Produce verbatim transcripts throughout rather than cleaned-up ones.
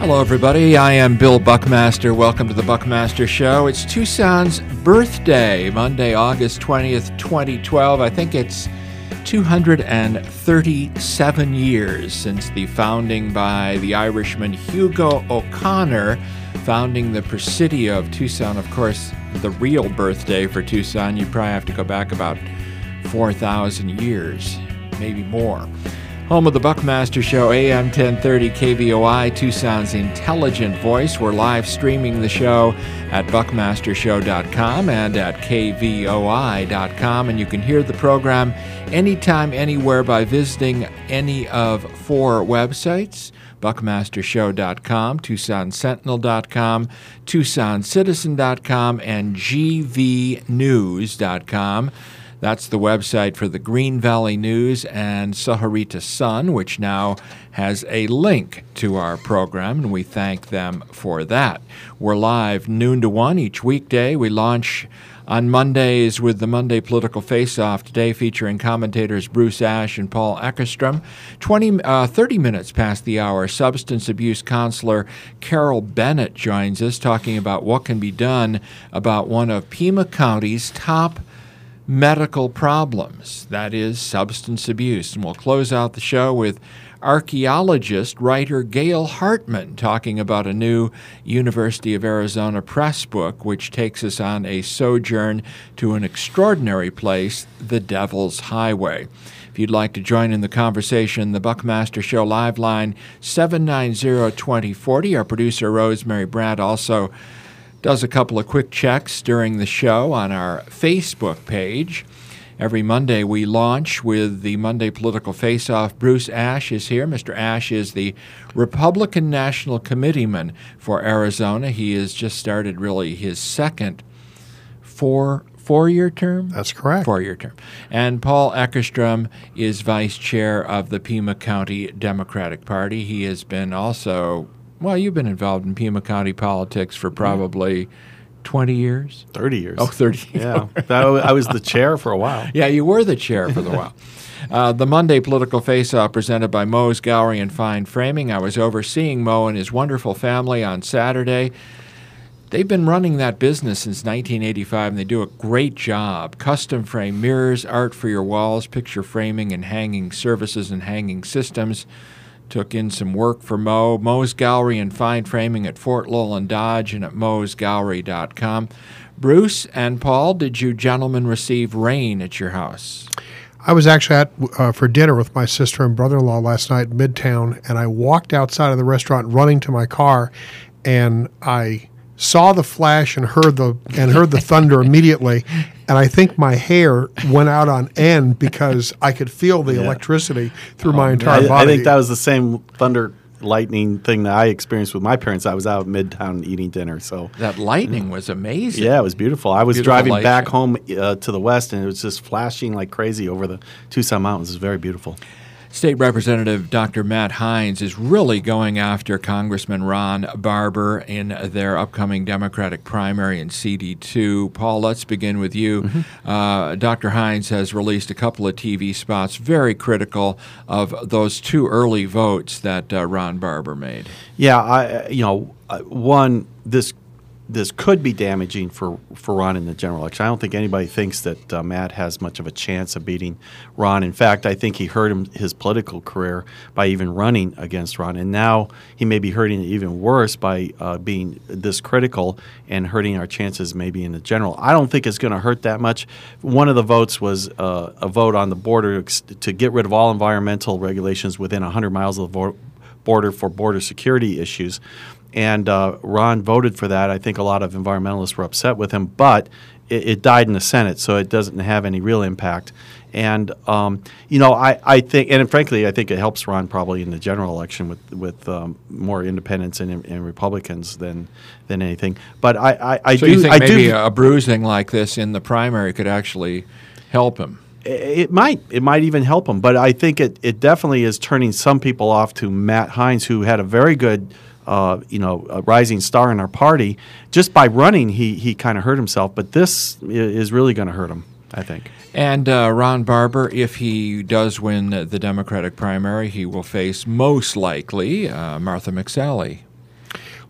Hello, everybody. I am Bill Buckmaster. Welcome to the Buckmaster Show. It's Tucson's birthday, Monday, August twentieth, twenty twelve. I think it's two hundred thirty-seven years since the founding by the Irishman Hugo O'Connor, founding the Presidio of Tucson. Of course, the real birthday for Tucson, you probably have to go back about four thousand years, maybe more. Home of the Buckmaster Show, A M ten thirty K V O I, Tucson's intelligent voice. We're live streaming the show at buckmaster show dot com and at K V O I dot com, and you can hear the program anytime, anywhere by visiting any of four websites: buckmaster show dot com, tucson sentinel dot com, tucson citizen dot com, and g v news dot com. That's the website for the Green Valley News and Sahuarita Sun, which now has a link to our program, and we thank them for that. We're live noon to one each weekday. We launch on Mondays with the Monday Political Face-Off, today featuring commentators Bruce Ash and Paul Eckerstrom. twenty, uh, thirty minutes past the hour, substance abuse counselor Carol Bennett joins us, talking about what can be done about one of Pima County's top medical problems, that is substance abuse. And we'll close out the show with archaeologist, writer Gail Hartman talking about a new University of Arizona press book which takes us on a sojourn to an extraordinary place, the Devil's Highway. If you'd like to join in the conversation, the Buckmaster Show live line seven nine zero, two zero four zero. Our producer Rosemary Brandt also does a couple of quick checks during the show on our Facebook page. Every Monday we launch with the Monday Political Face-Off. Bruce Ash is here. Mister Ash is the Republican National Committeeman for Arizona. He has just started really his second four, four-year term? That's correct. Four-year term. And Paul Eckerstrom is vice chair of the Pima County Democratic Party. He has been also... Well, you've been involved in Pima County politics for probably twenty years? thirty years. Oh, thirty. Yeah. I was the chair for a while. Yeah, you were the chair for the while. Uh, the Monday Political Face-Off presented by Moe's Gallery and Fine Framing. I was overseeing Moe and his wonderful family on Saturday. They've been running that business since nineteen eighty-five, and they do a great job. Custom frame mirrors, art for your walls, picture framing and hanging services and hanging systems. Took in some work for Moe. Moe's Gallery and Fine Framing at Fort Lowell and Dodge and at moes gallery dot com. Bruce and Paul, did you gentlemen receive rain at your house? I was actually at uh, for dinner with my sister and brother-in-law last night in Midtown, and I walked outside of the restaurant running to my car, and I saw the flash and heard the and heard the thunder immediately, and I think my hair went out on end because I could feel the yeah. electricity through oh, my entire I, body. I think that was the same thunder lightning thing that I experienced with my parents. I was out at Midtown eating dinner. So that lightning was amazing. Yeah, it was beautiful. I was Beautiful driving light back show. home uh, to the west, and it was just flashing like crazy over the Tucson Mountains. It was very beautiful. State Representative Doctor Matt Hines is really going after Congressman Ron Barber in their upcoming Democratic primary in C D two. Paul, let's begin with you. Mm-hmm. Uh, Doctor Hines has released a couple of T V spots very critical of those two early votes that uh, Ron Barber made. Yeah, I you know, uh, one, this this could be damaging for, for Ron in the general election. I don't think anybody thinks that uh, Matt has much of a chance of beating Ron. In fact, I think he hurt him, his political career by even running against Ron. And now he may be hurting it even worse by uh, being this critical and hurting our chances maybe in the general. I don't think it's going to hurt that much. One of the votes was uh, a vote on the border to get rid of all environmental regulations within one hundred miles of the border for border security issues. And uh, Ron voted for that. I think a lot of environmentalists were upset with him, but it, it died in the Senate, so it doesn't have any real impact. And, um, you know, I, I think, and frankly, I think it helps Ron probably in the general election with, with um, more independents and, and Republicans than than anything. But I, I, I so do. you think I maybe do, a bruising like this in the primary could actually help him? It might. It might even help him. But I think it, it definitely is turning some people off to Matt Hines, who had a very good Uh, you know, a rising star in our party. Just by running, he he kind of hurt himself. But this is really going to hurt him, I think. And uh, Ron Barber, if he does win the Democratic primary, he will face most likely uh, Martha McSally.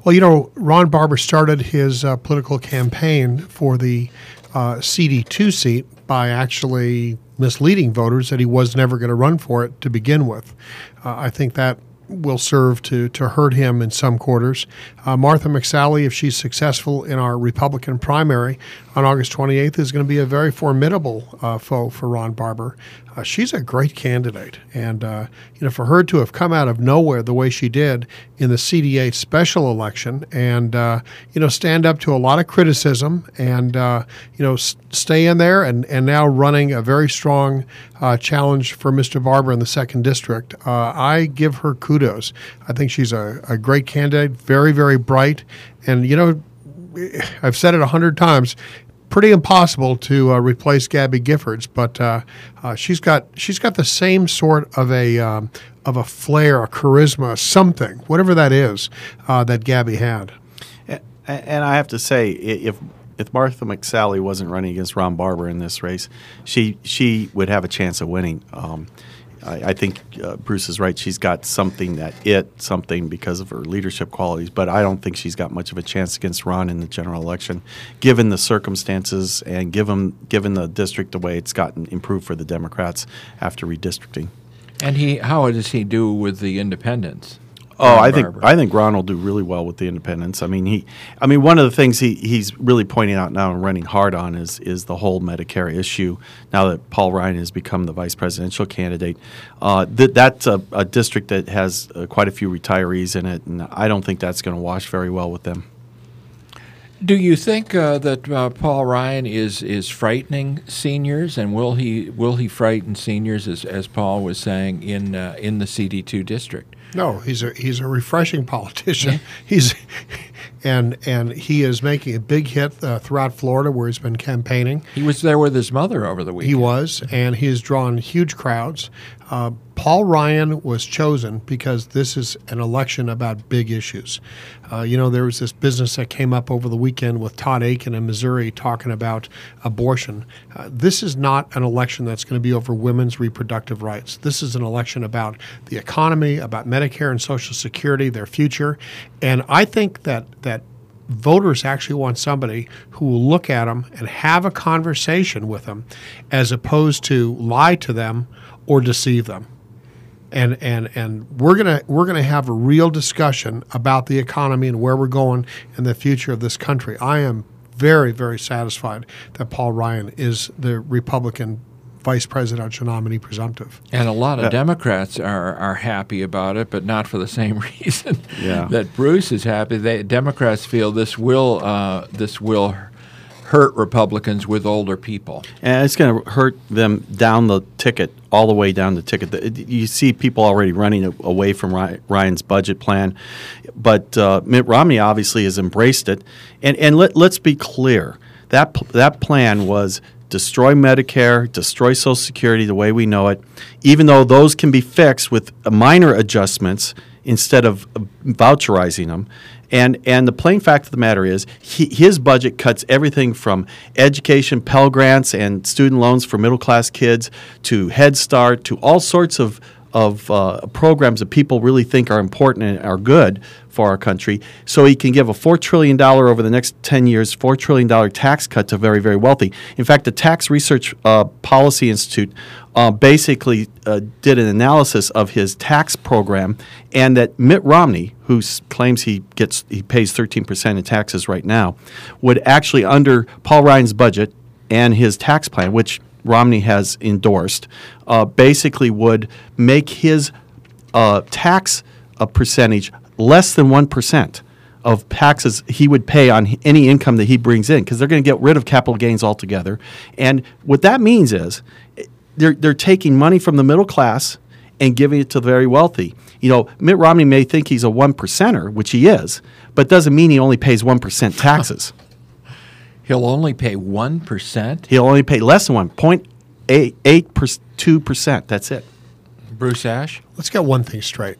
Well, you know, Ron Barber started his uh, political campaign for the uh, C D two seat by actually misleading voters that he was never going to run for it to begin with. Uh, I think that will serve to, to hurt him in some quarters. Uh, Martha McSally, if she's successful in our Republican primary on August twenty-eighth, is going to be a very formidable uh, foe for Ron Barber. Uh, she's a great candidate. And, uh, you know, for her to have come out of nowhere the way she did in the C D eight special election and, uh, you know, stand up to a lot of criticism and, uh, you know, s- stay in there and, and now running a very strong uh, challenge for Mister Barber in the second district, uh, I give her kudos. I think she's a, a great candidate, very, very bright. And, you know, I've said it a hundred times, pretty impossible to uh, replace Gabby Giffords, but uh, uh, she's got she's got the same sort of a um, of a flair, a charisma, something, whatever that is, uh, that Gabby had. And, and I have to say, if if Martha McSally wasn't running against Ron Barber in this race, she she would have a chance of winning. Um, I, I think uh, Bruce is right. She's got something that it, something because of her leadership qualities, but I don't think she's got much of a chance against Ron in the general election, given the circumstances and given given the district the way it's gotten improved for the Democrats after redistricting. And he, how does he do with the independents? Oh, Ron I think Barber? I think Ron will do really well with the independents. I mean, he, I mean, one of the things he, he's really pointing out now and running hard on is is the whole Medicare issue. Now that Paul Ryan has become the vice presidential candidate, uh, th- that's a, a district that has uh, quite a few retirees in it, and I don't think that's going to wash very well with them. Do you think uh, that uh, Paul Ryan is is frightening seniors, and will he will he frighten seniors, as as Paul was saying, in uh, in the C D two district? No, he's a he's a refreshing politician. he's and and he is making a big hit uh, throughout Florida, where he's been campaigning. He was there with his mother over the weekend. He was, and he has drawn huge crowds. Uh, Paul Ryan was chosen because this is an election about big issues. Uh, you know, there was this business that came up over the weekend with Todd Akin in Missouri talking about abortion. Uh, this is not an election that's going to be over women's reproductive rights. This is an election about the economy, about Medicare and Social Security, their future. And I think that that voters actually want somebody who will look at them and have a conversation with them, as opposed to lie to them or deceive them. And and and we're gonna we're gonna have a real discussion about the economy and where we're going and the future of this country. I am very, very satisfied that Paul Ryan is the Republican vice presidential nominee presumptive. And a lot of Yeah. Democrats are, are happy about it, but not for the same reason Yeah. that Bruce is happy. They, Democrats feel this will uh, this will hurt Republicans with older people. And it's going to hurt them down the ticket, all the way down the ticket. The- You see people already running a- away from Ry- Ryan's budget plan, but uh, Mitt Romney obviously has embraced it. And and let, let's be clear, that p- that plan was destroy Medicare, destroy Social Security the way we know it, even though those can be fixed with uh, minor adjustments instead of uh, voucherizing them. And and the plain fact of the matter is, he, his budget cuts everything from education, Pell Grants, and student loans for middle-class kids to Head Start to all sorts of of uh, programs that people really think are important and are good for our country. So he can give a four trillion dollars over the next ten years, four trillion dollars tax cut to very, very wealthy. In fact, the Tax Research uh, Policy Institute uh, basically uh, did an analysis of his tax program, and that Mitt Romney, who s- claims he gets he pays thirteen percent in taxes right now, would actually, under Paul Ryan's budget and his tax plan, which Romney has endorsed, uh, basically would make his uh, tax uh, percentage less than one percent of taxes he would pay on h- any income that he brings in, because they're going to get rid of capital gains altogether. And what that means is eh, they're, they're taking money from the middle class and giving it to the very wealthy. You know, Mitt Romney may think he's a one percenter, which he is, but doesn't mean he only pays one percent taxes. He'll only pay one percent? He'll only pay less than one point eight eight two percent. That's it. Bruce Ash? Let's get one thing straight.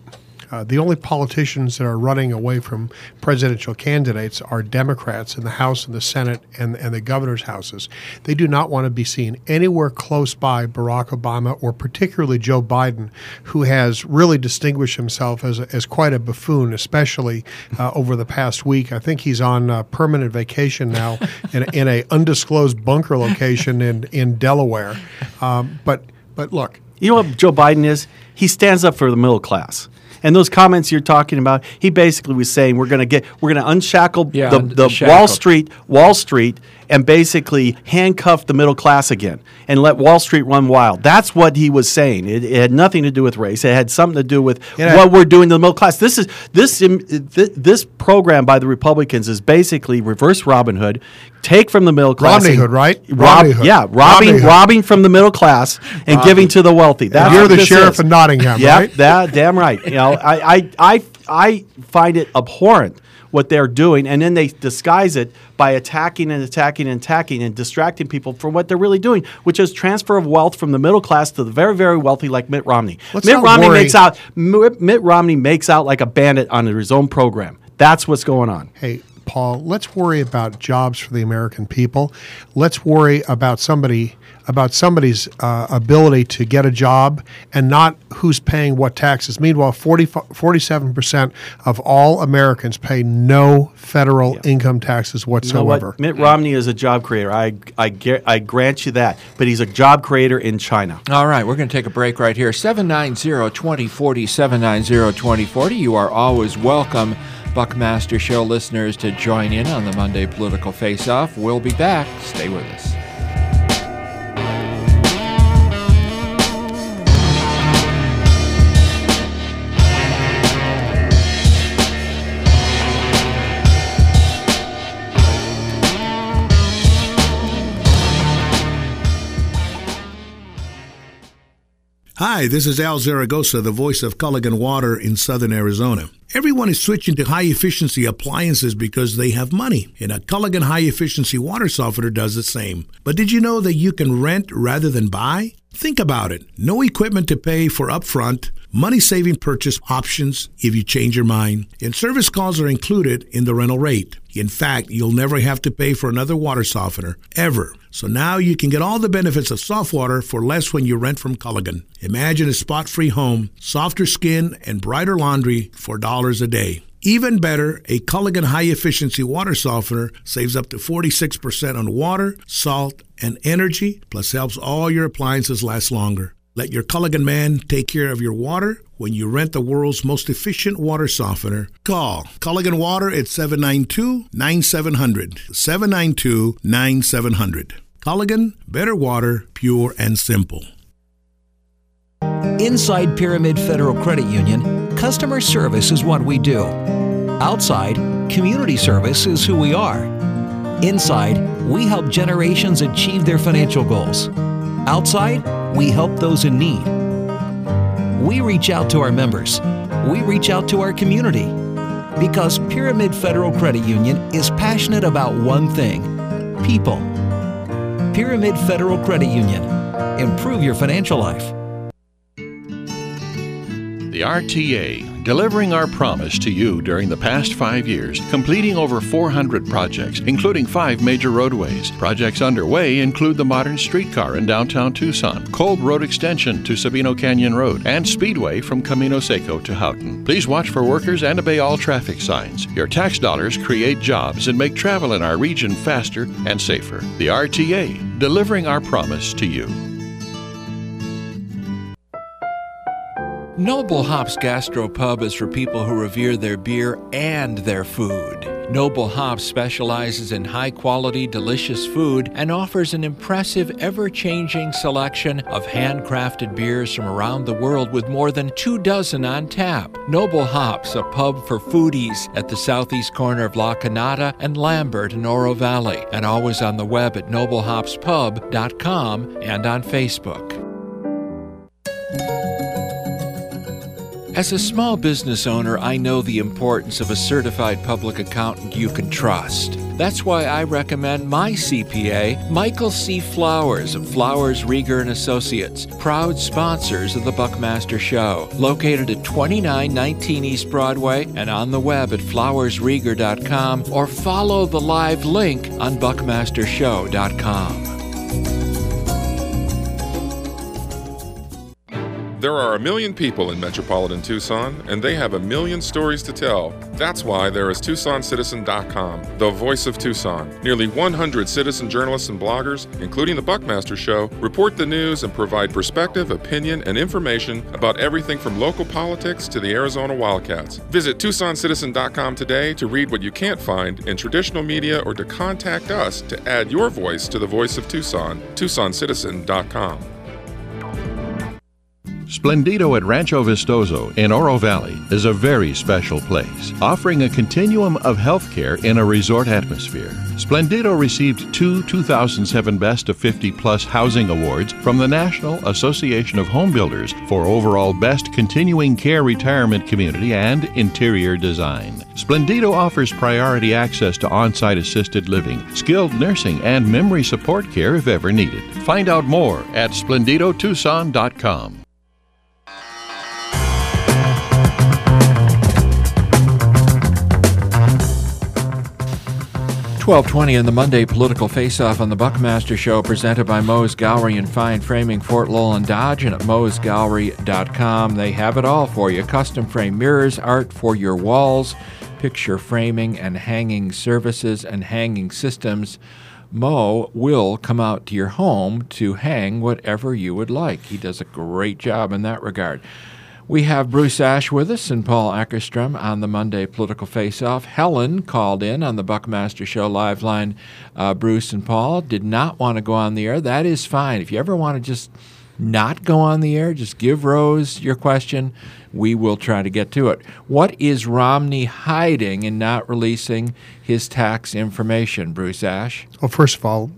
Uh, the only politicians that are running away from presidential candidates are Democrats in the House and the Senate and, and the governor's houses. They do not want to be seen anywhere close by Barack Obama or particularly Joe Biden, who has really distinguished himself as, a, as quite a buffoon, especially uh, over the past week. I think he's on uh, permanent vacation now in, in a undisclosed bunker location in, in Delaware. Um, but but look. You know what Joe Biden is? He stands up for the middle class. And those comments you're talking about, he basically was saying we're going to get we're going to unshackle yeah, the, the unshackle. Wall Street Wall Street and basically handcuff the middle class again and let Wall Street run wild. That's what he was saying. It, it had nothing to do with race. It had something to do with yeah. what we're doing to the middle class. This is this this program by the Republicans is basically reverse Robin Hood. Take from the middle class. Romney Hood, right? Rob, Romney Hood. Yeah, robbing Hood. robbing from the middle class and Robbie. giving to the wealthy. That's And you're what the this sheriff is. of Nottingham, Yep, right? that damn right. You know, I, I, I, I find it abhorrent what they're doing, and then they disguise it by attacking and attacking and attacking and distracting people from what they're really doing, which is transfer of wealth from the middle class to the very, very wealthy, like Mitt Romney. Let's Mitt not Romney worry. makes out Mitt Romney makes out like a bandit under his own program. That's what's going on. Hey, Paul, let's worry about jobs for the American people. Let's worry about somebody about somebody's uh, ability to get a job and not who's paying what taxes. Meanwhile, forty, forty-seven percent of all Americans pay no federal Yeah. income taxes You know whatsoever. what? Mitt Romney is a job creator. I, I, get, I grant you that. But he's a job creator in China. All right, we're going to take a break right here. seven nine zero, two zero four zero, seven nine zero, two zero four zero. You are always welcome, Buckmaster Show listeners, to join in on the Monday Political Face-Off. We'll be back. Stay with us. Hi, this is Al Zaragoza, the voice of Culligan Water in southern Arizona. Everyone is switching to high-efficiency appliances because they have money, and a Culligan high-efficiency water softener does the same. But did you know that you can rent rather than buy? Think about it. No equipment to pay for upfront, money-saving purchase options if you change your mind, and service calls are included in the rental rate. In fact, you'll never have to pay for another water softener, ever. So now you can get all the benefits of soft water for less when you rent from Culligan. Imagine a spot-free home, softer skin, and brighter laundry for dollars a day. Even better, a Culligan high-efficiency water softener saves up to forty-six percent on water, salt, and energy, plus helps all your appliances last longer. Let your Culligan man take care of your water when you rent the world's most efficient water softener. Call Culligan Water at seven nine two, nine seven zero zero, seven nine two, nine seven zero zero. Culligan, better water, pure and simple. Inside Pyramid Federal Credit Union, customer service is what we do. Outside, community service is who we are. Inside, we help generations achieve their financial goals. Outside, we help those in need. We reach out to our members. We reach out to our community. Because Pyramid Federal Credit Union is passionate about one thing: people. Pyramid Federal Credit Union. Improve your financial life. The R T A, delivering our promise to you during the past five years, completing over four hundred projects, including five major roadways. Projects underway include the modern streetcar in downtown Tucson, Cold Road Extension to Sabino Canyon Road, and Speedway from Camino Seco to Houghton. Please watch for workers and obey all traffic signs. Your tax dollars create jobs and make travel in our region faster and safer. The R T A, delivering our promise to you. Noble Hops Gastropub is for people who revere their beer and their food. Noble Hops specializes in high-quality, delicious food and offers an impressive, ever-changing selection of handcrafted beers from around the world with more than two dozen on tap. Noble Hops, a pub for foodies at the southeast corner of La Canada and Lambert in Oro Valley, and always on the web at noble hops pub dot com and on Facebook. As a small business owner, I know the importance of a certified public accountant you can trust. That's why I recommend my C P A, Michael C. Flowers of Flowers, Rieger and Associates, proud sponsors of the Buckmaster Show, located at twenty-nine nineteen East Broadway and on the web at flowers rieger dot com, or follow the live link on buckmaster show dot com. There are a million people in metropolitan Tucson, and they have a million stories to tell. That's why there is Tucson Citizen dot com, the voice of Tucson. Nearly one hundred citizen journalists and bloggers, including the Buckmaster Show, report the news and provide perspective, opinion, and information about everything from local politics to the Arizona Wildcats. Visit Tucson Citizen dot com today to read what you can't find in traditional media or to contact us to add your voice to the voice of Tucson. Tucson Citizen dot com. Splendido at Rancho Vistoso in Oro Valley is a very special place, offering a continuum of healthcare in a resort atmosphere. Splendido received two two thousand seven Best of fifty Plus Housing Awards from the National Association of Home Builders for overall Best Continuing Care Retirement Community and Interior Design. Splendido offers priority access to on-site assisted living, skilled nursing, and memory support care if ever needed. Find out more at splendido tucson dot com. twelve twenty in the Monday Political Face-Off on the Buckmaster Show, presented by Moe's Gallery and Fine Framing, Fort Lowell and Dodge, and at moes gallery dot com. They have it all for you. Custom frame mirrors, art for your walls, picture framing and hanging services and hanging systems. Mo will come out to your home to hang whatever you would like. He does a great job in that regard. We have Bruce Ash with us and Paul Ackerstrom on the Monday Political Face-Off. Helen called in on the Buckmaster Show live line. Uh, Bruce and Paul did not want to go on the air. That is fine. If you ever want to just not go on the air, just give Rose your question. We will try to get to it. What is Romney hiding in not releasing his tax information, Bruce Ash? Well, first of all,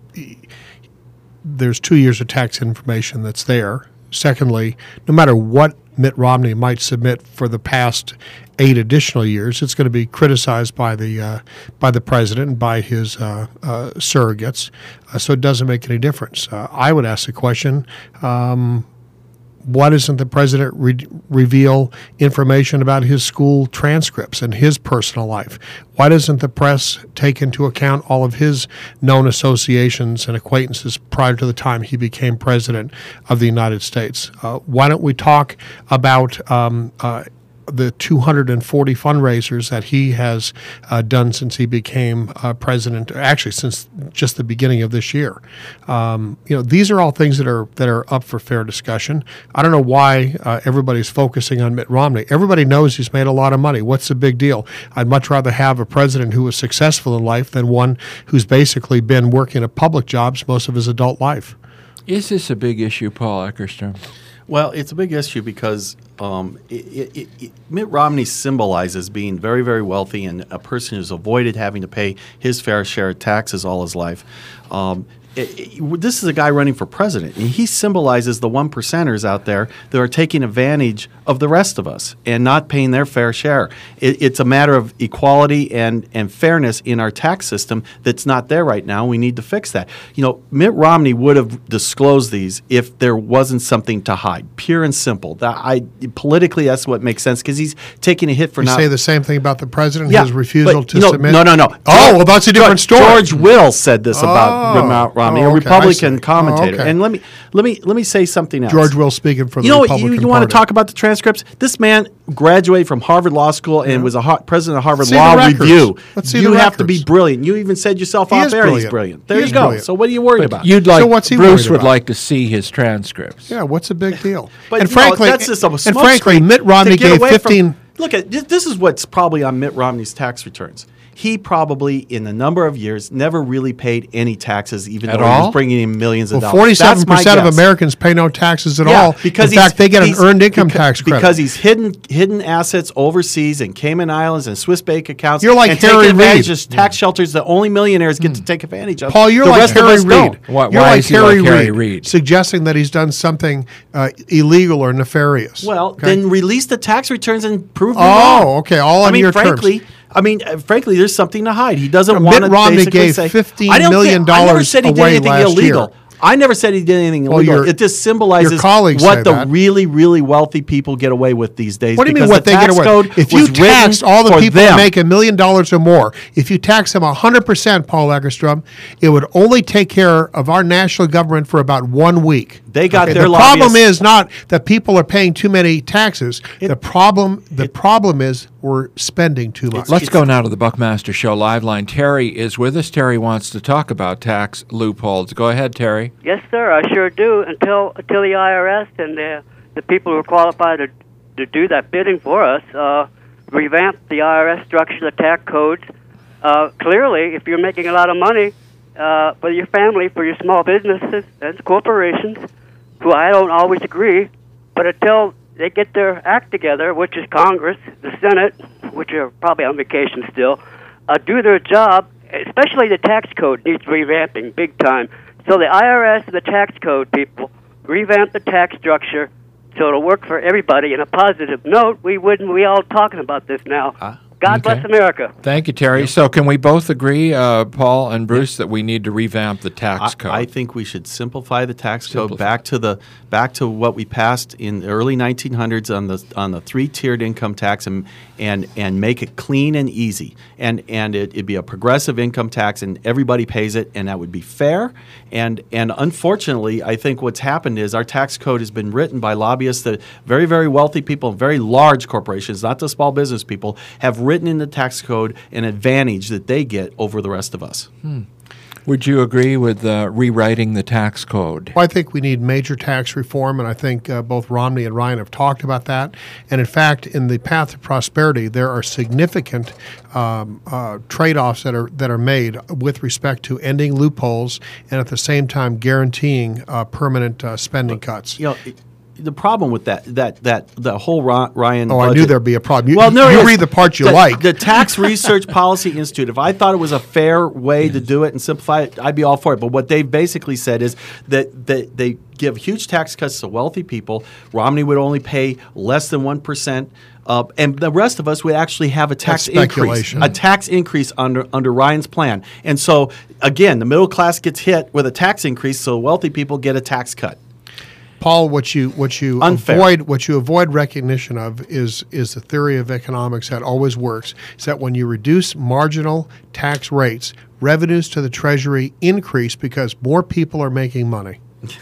there's two years of tax information that's there. Secondly, no matter what Mitt Romney might submit for the past eight additional years, it's going to be criticized by the uh, by the president and by his uh, uh, surrogates. Uh, so it doesn't make any difference. Uh, I would ask the question: um, why doesn't the president re- reveal information about his school transcripts and his personal life? Why doesn't the press take into account all of his known associations and acquaintances prior to the time he became president of the United States? Uh, why don't we talk about um, uh, the two hundred forty fundraisers that he has uh, done since he became uh, president, actually since just the beginning of this year. Um, you know, these are all things that are that are up for fair discussion. I don't know why uh, everybody's focusing on Mitt Romney. Everybody knows he's made a lot of money. What's the big deal? I'd much rather have a president who was successful in life than one who's basically been working at public jobs most of his adult life. Is this a big issue, Paul Ackerstrom? Well, it's a big issue because um, it, it, it, Mitt Romney symbolizes being very, very wealthy and a person who's avoided having to pay his fair share of taxes all his life. Um, it, it, this is a guy running for president, and he symbolizes the one percenters out there that are taking advantage of the rest of us and not paying their fair share. It, it's a matter of equality and, and fairness in our tax system that's not there right now. We need to fix that. You know, Mitt Romney would have disclosed these if there wasn't something to hide, pure and simple. That I politically, that's what makes sense because he's taking a hit for you not. say the same thing about the president, Yeah, his refusal but, to you know, submit? No, no, no. Oh, well, that's a different story. George Will said this about Oh. Romney, Oh, a okay, I Republican see. commentator. Oh, okay. And let me let me let me say something else. George Will speaking for the You know what? Republican You, you want to Party. talk about the transcripts? This man graduated from Harvard Law School and was a ha- president of Harvard See Law the records. Review. Let's see you the have to be records. brilliant. You even said yourself He off is air he's brilliant. brilliant. He There is you go. brilliant. So what are you worried about? You'd like So what's he Bruce worried would about? like to see his transcripts. Yeah, what's a big deal? But and you know, frankly, that's just a and smoke frankly, screen Mitt Romney to get gave away from- fifteen. Look at this, this is what's probably on Mitt Romney's tax returns. He probably, in a number of years, never really paid any taxes, even At though he all? was bringing in millions of Well, dollars. forty-seven That's my percent of guess. Americans pay no taxes at Yeah, all. because in fact, he's- they get an he's- earned income beca- tax credit. because he's hidden hidden assets overseas in Cayman Islands and Swiss bank accounts. You're like and Harry taking advantage Reid. of tax shelters that only millionaires get to take advantage of. Paul, you're the like rest of Harry us don't. Reid. Why- You're why like is he Harry like Harry Reid, Reid? suggesting that he's done something uh, illegal or nefarious. Well, Okay? then release the tax returns and prove me wrong. Oh, okay, all I on mean, your frankly, terms. I mean, uh, frankly, there's something to hide. He doesn't Mitt want to Romney basically gave say, fifteen I don't million think- I never dollars said he did away anything last illegal. year. I never said he did anything Well, illegal. your- It just symbolizes your colleagues say what the that. really, really wealthy people get away with these days. What do you mean because what the they get tax away? code If was you written tax all the for people them. that make a million dollars or more, if you tax them one hundred percent, Paul Egerstrom, it would only take care of our national government for about one week. They got their The problem lobbyists- is not that people are paying too many taxes. the problem the problem is we're spending too much. Let's go now to the Buckmaster Show live line. Terry is with us. Terry wants to talk about tax loopholes. Go ahead, Terry. Yes, sir, I sure do. Until until the I R S and the the people who are qualified to to do that bidding for us uh, revamp the I R S structure, the tax codes. Uh, clearly, if you're making a lot of money uh, for your family, for your small businesses and corporations, who I don't always agree, but until they get their act together, which is Congress, the Senate, which are probably on vacation still, uh, do their job, especially the tax code needs revamping big time. So the I R S and the tax code people revamp the tax structure so it'll work for everybody. In a positive note, we wouldn't we all talking about this now. Uh, God okay. bless America. Thank you, Terry. So can we both agree, uh, Paul and Bruce, that we need to revamp the tax I, code? I think we should simplify the tax Simplify. code back to the back to what we passed in the early nineteen hundreds on the on the three-tiered income tax and and and make it clean and easy. And and it, it'd be a progressive income tax and everybody pays it and that would be fair. And and unfortunately, I think what's happened is our tax code has been written by lobbyists that very very wealthy people, very large corporations, not the small business people, have written in the tax code an advantage that they get over the rest of us. Hmm. Would you agree with uh, rewriting the tax code? Well, I think we need major tax reform, and I think uh, both Romney and Ryan have talked about that. And in fact, in the path to prosperity, there are significant um, uh, trade-offs that are that are made with respect to ending loopholes and at the same time guaranteeing uh, permanent uh, spending cuts. You know, it, the problem with that that that the whole Ro- Ryan. Oh, I budget, knew there'd be a problem. You, well, no, you it is. read the part you the, like. The Tax Research Policy Institute. If I thought it was a fair way to do it and simplify it, I'd be all for it. But what they've basically said is that, that they give huge tax cuts to wealthy people. Romney would only pay less than one percent. Uh, and the rest of us would actually have a tax That's increase, speculation. a tax increase under under Ryan's plan. And so, again, the middle class gets hit with a tax increase, so wealthy people get a tax cut. Paul, what you what you Unfair. avoid what you avoid recognition of is is the theory of economics that always works. Is that when you reduce marginal tax rates, revenues to the Treasury increase because more people are making money.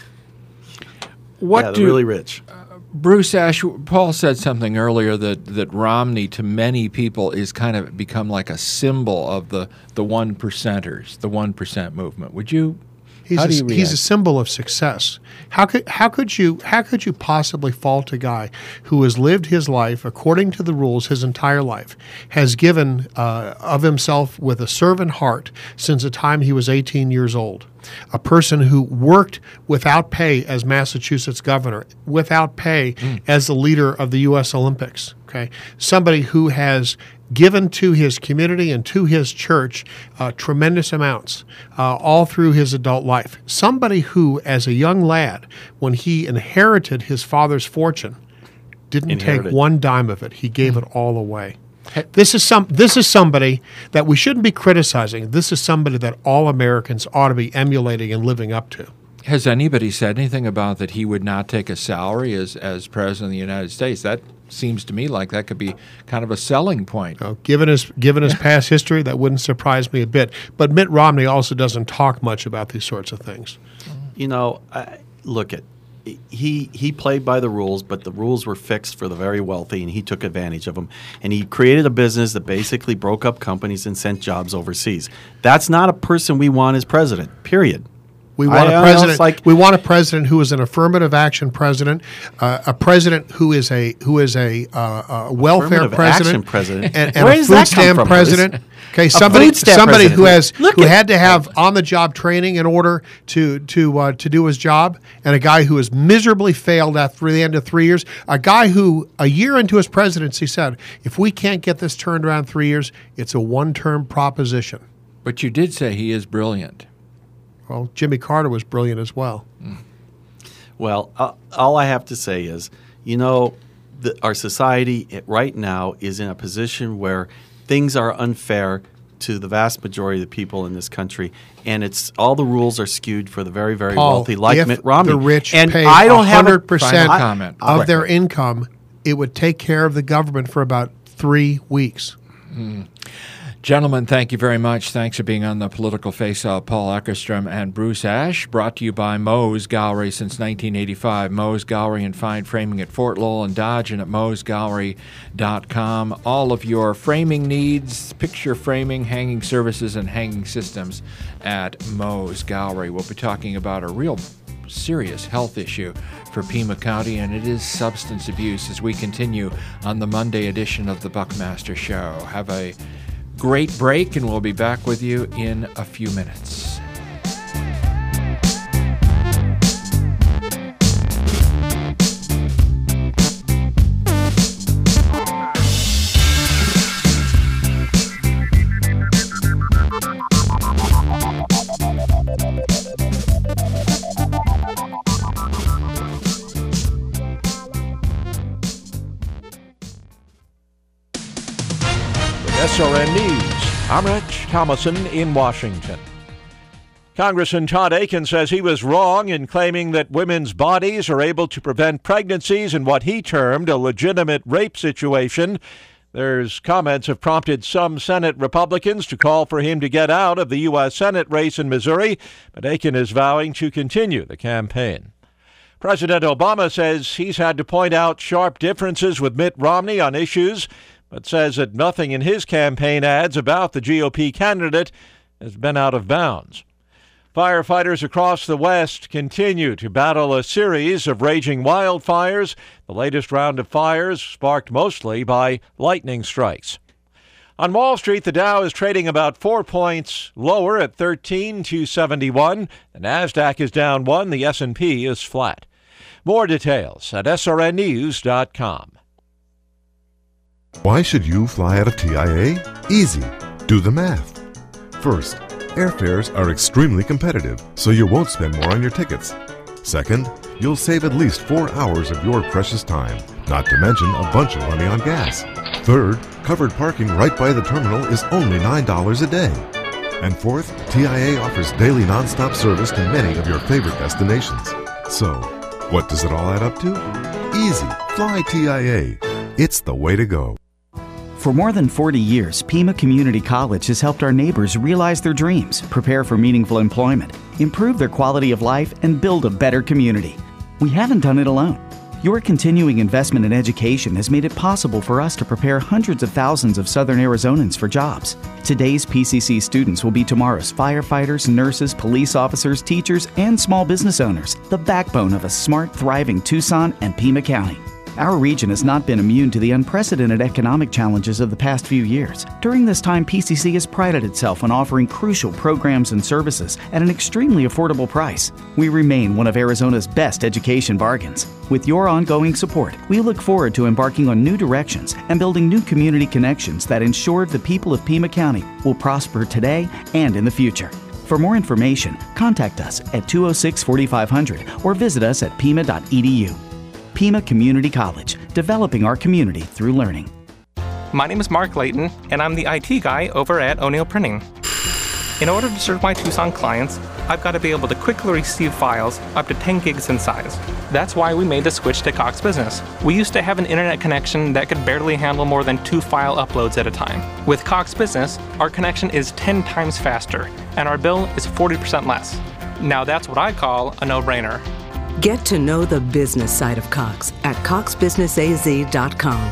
What yeah, do they're really rich. Bruce Ash, Paul said something earlier that, that Romney, to many people, is kind of become like a symbol of the, the one percenters, the one percent movement. Would you? He's how a, do you he's react? a symbol of success. How could how could you how could you possibly fault a guy who has lived his life according to the rules his entire life, has given uh, of himself with a servant heart since the time he was eighteen years old, a person who worked without pay as Massachusetts governor, without pay mm. as the leader of the U S Olympics. Okay, somebody who has given to his community and to his church uh, tremendous amounts uh, all through his adult life. Somebody who, as a young lad, when he inherited his father's fortune, didn't Inherited. take one dime of it. He gave it all away. This is some. This is somebody that we shouldn't be criticizing. This is somebody that all Americans ought to be emulating and living up to. Has anybody said anything about that he would not take a salary as, as president of the United States? That seems to me like that could be kind of a selling point. Now, given his given his past history, that wouldn't surprise me a bit. But Mitt Romney also doesn't talk much about these sorts of things. You know, I, look at he he played by the rules, but the rules were fixed for the very wealthy, and he took advantage of them. And he created a business that basically broke up companies and sent jobs overseas. That's not a person we want as president. Period. We want I, a I president. like, we want a president who is an affirmative action president, uh, a president who is a who is a, uh, a welfare Affirmative president, action president. and, and Where a does food that come stamp from, president. Bruce? Okay, A somebody food stamp somebody who president. has Look who at- had to have on the job training in order to to uh, to do his job, and a guy who has miserably failed after the end of three years. A guy who a year into his presidency said, "If we can't get this turned around in three years, it's a one-term proposition." But you did say he is brilliant. Well, Jimmy Carter was brilliant as well. Mm. Well, uh, all I have to say is, you know, the, our society right now is in a position where things are unfair to the vast majority of the people in this country, and it's all the rules are skewed for the very, very Paul, wealthy, like if Mitt Romney. the rich and pay I don't have a one hundred percent Final comment. of Quick. their income, it would take care of the government for about three weeks. Mm. Gentlemen, thank you very much. Thanks for being on the Political Face-Off. Paul Eckerstrom and Bruce Ash, brought to you by Moe's Gallery since nineteen eighty-five. Moe's Gallery and Fine Framing at Fort Lowell and Dodge, and at moes gallery dot com. All of your framing needs, picture framing, hanging services, and hanging systems at Moe's Gallery. We'll be talking about a real serious health issue for Pima County, and it is substance abuse, as we continue on the Monday edition of the Buckmaster Show. Have a great break, and we'll be back with you in a few minutes. S R N News. I'm Rich Thomason in Washington. Congressman Todd Akin says he was wrong in claiming that women's bodies are able to prevent pregnancies in what he termed a legitimate rape situation. There's comments have prompted some Senate Republicans to call for him to get out of the U S Senate race in Missouri, but Akin is vowing to continue the campaign. President Obama says he's had to point out sharp differences with Mitt Romney on issues, but says that nothing in his campaign ads about the G O P candidate has been out of bounds. Firefighters across the West continue to battle a series of raging wildfires, the latest round of fires sparked mostly by lightning strikes. On Wall Street, the Dow is trading about four points lower at thirteen thousand two hundred seventy-one. The NASDAQ is down one. The S and P is flat. More details at S R N news dot com. Why should you fly out of T I A? Easy. Do the math. First, airfares are extremely competitive, so you won't spend more on your tickets. Second, you'll save at least four hours of your precious time, not to mention a bunch of money on gas. Third, covered parking right by the terminal is only nine dollars a day. And fourth, T I A offers daily nonstop service to many of your favorite destinations. So, what does it all add up to? Easy. Fly T I A. It's the way to go. For more than forty years, Pima Community College has helped our neighbors realize their dreams, prepare for meaningful employment, improve their quality of life, and build a better community. We haven't done it alone. Your continuing investment in education has made it possible for us to prepare hundreds of thousands of Southern Arizonans for jobs. Today's P C C students will be tomorrow's firefighters, nurses, police officers, teachers, and small business owners, the backbone of a smart, thriving Tucson and Pima County. Our region has not been immune to the unprecedented economic challenges of the past few years. During this time, P C C has prided itself on offering crucial programs and services at an extremely affordable price. We remain one of Arizona's best education bargains. With your ongoing support, we look forward to embarking on new directions and building new community connections that ensure the people of Pima County will prosper today and in the future. For more information, contact us at two oh six, forty-five hundred or visit us at pima dot e d u. Pima Community College, developing our community through learning. My name is Mark Layton, and I'm the I T guy over at O'Neill Printing. In order to serve my Tucson clients, I've got to be able to quickly receive files up to ten gigs in size. That's why we made the switch to Cox Business. We used to have an internet connection that could barely handle more than two file uploads at a time. With Cox Business, our connection is ten times faster, and our bill is forty percent less. Now that's what I call a no-brainer. Get to know the business side of Cox at cox business a z dot com.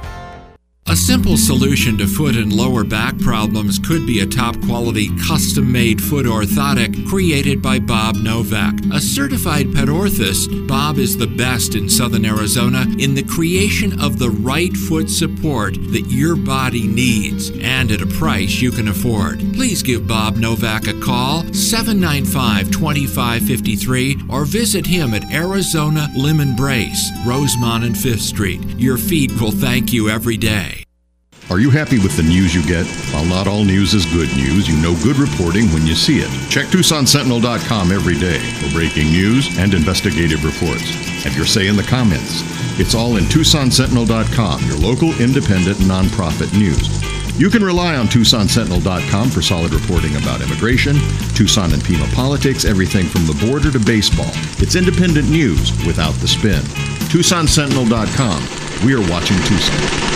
A simple solution to foot and lower back problems could be a top-quality, custom-made foot orthotic created by Bob Novak. A certified pet orthist, Bob is the best in Southern Arizona in the creation of the right foot support that your body needs, and at a price you can afford. Please give Bob Novak a call, seven nine five, two five five three, or visit him at Arizona Lemon Brace, Rosemont and Fifth Street. Your feet will thank you every day. Are you happy with the news you get? While not all news is good news, you know good reporting when you see it. Check Tucson Sentinel dot com every day for breaking news and investigative reports. Have your say in the comments. It's all in Tucson Sentinel dot com, your local independent nonprofit news. You can rely on Tucson Sentinel dot com for solid reporting about immigration, Tucson and Pima politics, everything from the border to baseball. It's independent news without the spin. Tucson Sentinel dot com. We are watching Tucson.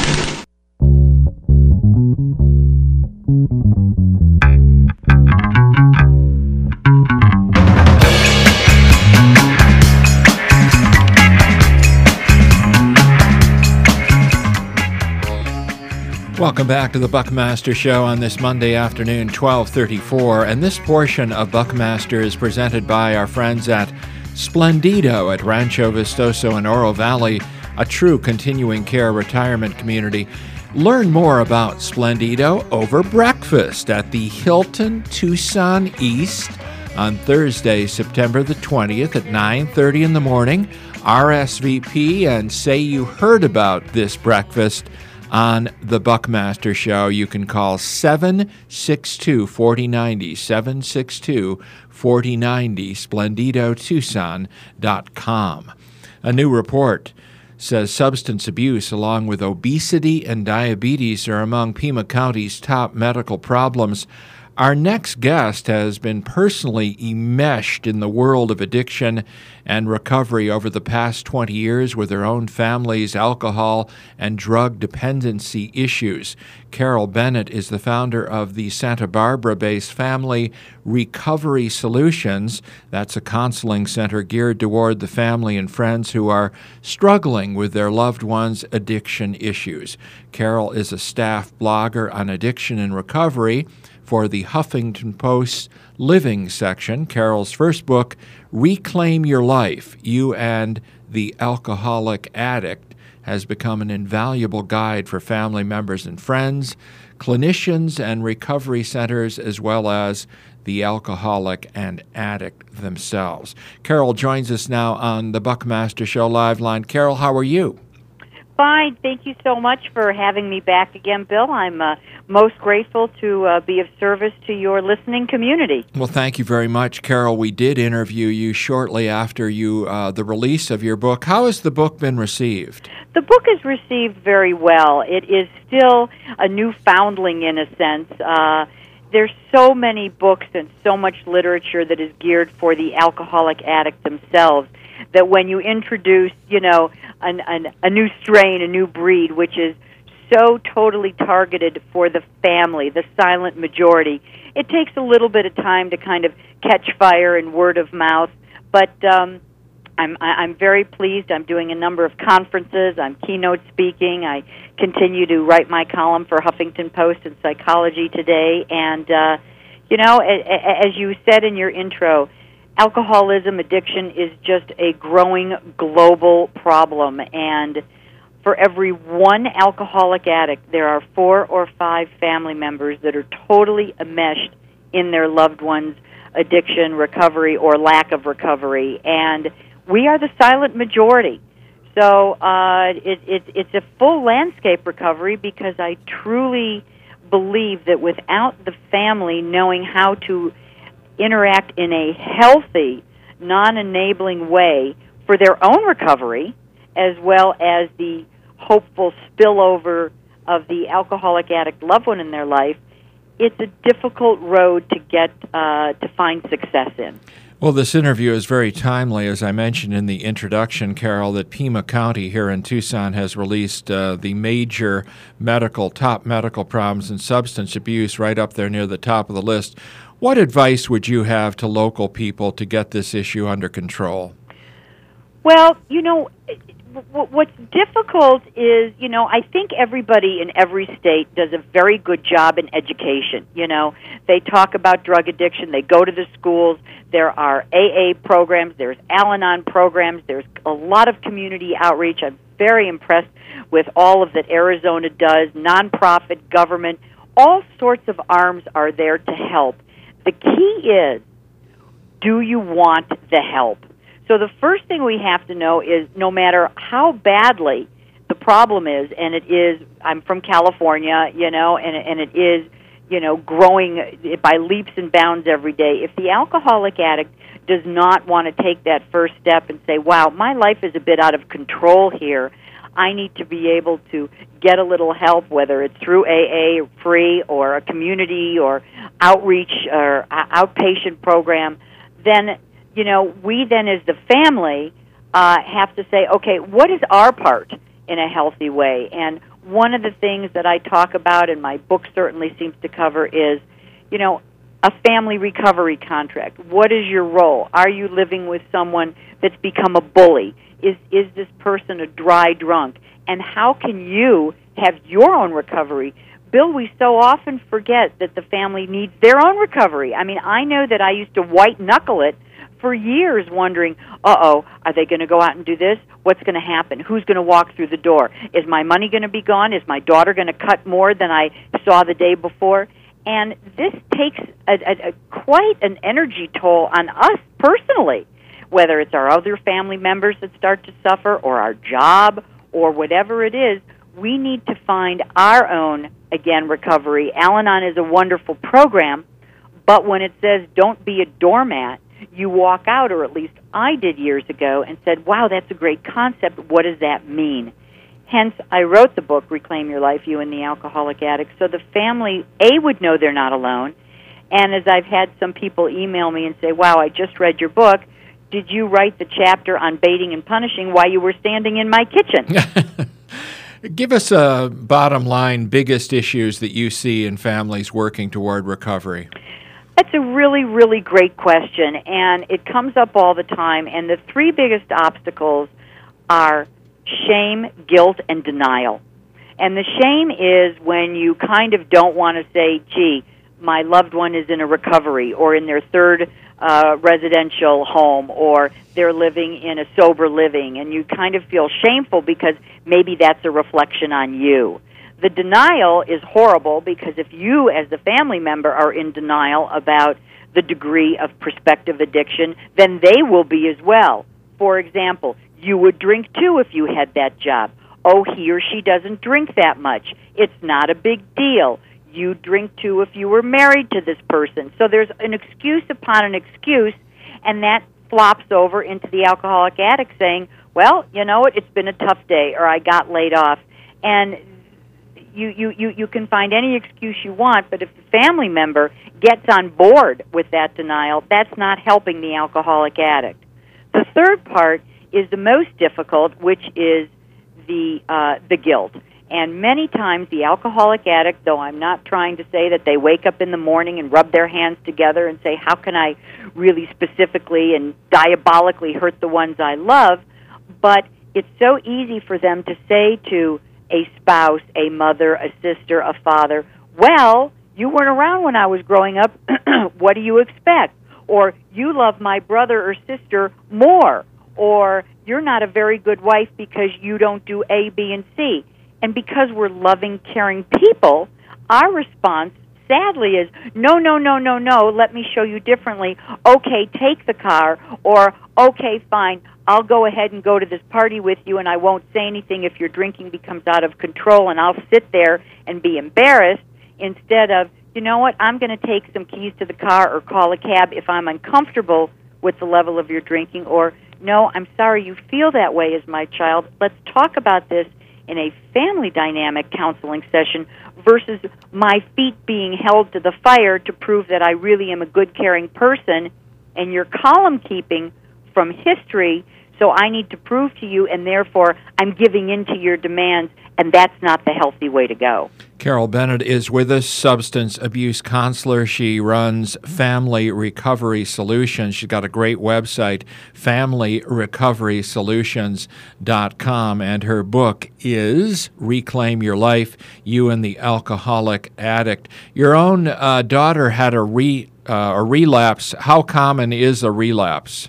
Welcome back to the Buckmaster Show on this Monday afternoon, twelve thirty-four, and this portion of Buckmaster is presented by our friends at Splendido at Rancho Vistoso in Oro Valley, a true continuing care retirement community. Learn more about Splendido over breakfast at the Hilton Tucson East on Thursday, September the twentieth at nine thirty in the morning. R S V P and say you heard about this breakfast on the Buckmaster Show. You can call seven six two, four zero nine zero, seven six two, four zero nine zero, Splendido Tucson dot com. A new report says substance abuse along with obesity and diabetes are among Pima County's top medical problems. Our next guest has been personally enmeshed in the world of addiction and recovery over the past twenty years with her own family's alcohol and drug dependency issues. Carol Bennett is the founder of the Santa Barbara-based Family Recovery Solutions. That's a counseling center geared toward the family and friends who are struggling with their loved ones' addiction issues. Carol is a staff blogger on addiction and recovery for the Huffington Post Living section. Carol's first book, Reclaim Your Life, You and the Alcoholic Addict, has become an invaluable guide for family members and friends, clinicians and recovery centers, as well as the alcoholic and addict themselves. Carol joins us now on the Buckmaster Show Live Line. Carol, how are you? Fine. Thank you so much for having me back again, Bill. I'm uh, most grateful to uh, be of service to your listening community. Well, thank you very much, Carol. We did interview you shortly after you uh, the release of your book. How has the book been received? The book is received very well. It is still a new foundling in a sense. Uh, there's so many books and so much literature that is geared for the alcoholic addict themselves that when you introduce, you know, an, an, a new strain, a new breed, which is so totally targeted for the family, the silent majority, it takes a little bit of time to kind of catch fire and word of mouth. But um, I'm, I'm very pleased. I'm doing a number of conferences. I'm keynote speaking. I continue to write my column for Huffington Post and Psychology Today. And, uh, you know, as you said in your intro, alcoholism, addiction is just a growing global problem, and for every one alcoholic addict, there are four or five family members that are totally enmeshed in their loved one's addiction, recovery, or lack of recovery, and we are the silent majority. So uh, it, it, it's a full landscape recovery because I truly believe that without the family knowing how to interact in a healthy, non-enabling way for their own recovery, as well as the hopeful spillover of the alcoholic addict loved one in their life, it's a difficult road to get uh, to find success in. Well, this interview is very timely. As I mentioned in the introduction, Carol, that Pima County here in Tucson has released uh, the major medical, top medical problems and substance abuse right up there near the top of the list. What advice would you have to local people to get this issue under control? Well, you know, what's difficult is, you know, I think everybody in every state does a very good job in education. You know, they talk about drug addiction, they go to the schools, there are A A programs, there's Al-Anon programs, there's a lot of community outreach. I'm very impressed with all of that Arizona does, nonprofit, government, all sorts of arms are there to help. The key is, do you want the help? So the first thing we have to know is no matter how badly the problem is, and it is, I'm from California, you know, and, and it is, you know, growing by leaps and bounds every day. If the alcoholic addict does not want to take that first step and say, wow, my life is a bit out of control here, I need to be able to get a little help, whether it's through A A, free, or a community or outreach or outpatient program, then, you know, we then as the family uh, have to say, okay, what is our part in a healthy way? And one of the things that I talk about, and my book certainly seems to cover, is, you know, a family recovery contract. What is your role? Are you living with someone that's become a bully? Is is this person a dry drunk? And how can you have your own recovery? Bill, we so often forget that the family needs their own recovery. I mean, I know that I used to white-knuckle it for years wondering, uh-oh, are they going to go out and do this? What's going to happen? Who's going to walk through the door? Is my money going to be gone? Is my daughter going to cut more than I saw the day before? And this takes a, a, a quite an energy toll on us personally, whether it's our other family members that start to suffer or our job or whatever it is. We need to find our own, again, recovery. Al-Anon is a wonderful program, but when it says don't be a doormat, you walk out, or at least I did years ago, and said, wow, that's a great concept. What does that mean? Hence, I wrote the book, Reclaim Your Life, You and the Alcoholic Addict, so the family, A, would know they're not alone, and as I've had some people email me and say, wow, I just read your book, did you write the chapter on baiting and punishing while you were standing in my kitchen? Give us a bottom line, biggest issues that you see in families working toward recovery. That's a really, really great question, and it comes up all the time, and the three biggest obstacles are shame, guilt, and denial. And the shame is when you kind of don't want to say, gee, my loved one is in a recovery or in their third uh, residential home or they're living in a sober living, and you kind of feel shameful because maybe that's a reflection on you. The denial is horrible because if you as the family member are in denial about the degree of prospective addiction, then they will be as well. For example, you would drink too if you had that job. Oh, he or she doesn't drink that much. It's not a big deal. You drink too if you were married to this person. So there's an excuse upon an excuse, and that flops over into the alcoholic addict saying, well, you know what, it's been a tough day, or I got laid off. And you, you, you, you can find any excuse you want, but if the family member gets on board with that denial, that's not helping the alcoholic addict. The third part is the most difficult, which is the uh, the guilt. And many times the alcoholic addict, though I'm not trying to say that they wake up in the morning and rub their hands together and say, how can I really specifically and diabolically hurt the ones I love, but it's so easy for them to say to a spouse, a mother, a sister, a father, well, you weren't around when I was growing up, what do you expect? Or you love my brother or sister more, or you're not a very good wife because you don't do A, B, and C. And because we're loving, caring people, our response, sadly, is, no, no, no, no, no, let me show you differently. Okay, take the car, or, okay, fine, I'll go ahead and go to this party with you, and I won't say anything if your drinking becomes out of control, and I'll sit there and be embarrassed, instead of, you know what, I'm going to take some keys to the car or call a cab if I'm uncomfortable with the level of your drinking, or, no, I'm sorry you feel that way as my child. Let's talk about this in a family dynamic counseling session versus my feet being held to the fire to prove that I really am a good, caring person, and you're column keeping from history, so I need to prove to you, and therefore I'm giving in to your demands, and that's not the healthy way to go. Carol Bennett is with us, substance abuse counselor. She runs Family Recovery Solutions. She's got a great website, family recovery solutions dot com, and her book is Reclaim Your Life, You and the Alcoholic Addict. Your own uh, daughter had a, re, uh, a relapse. How common is a relapse?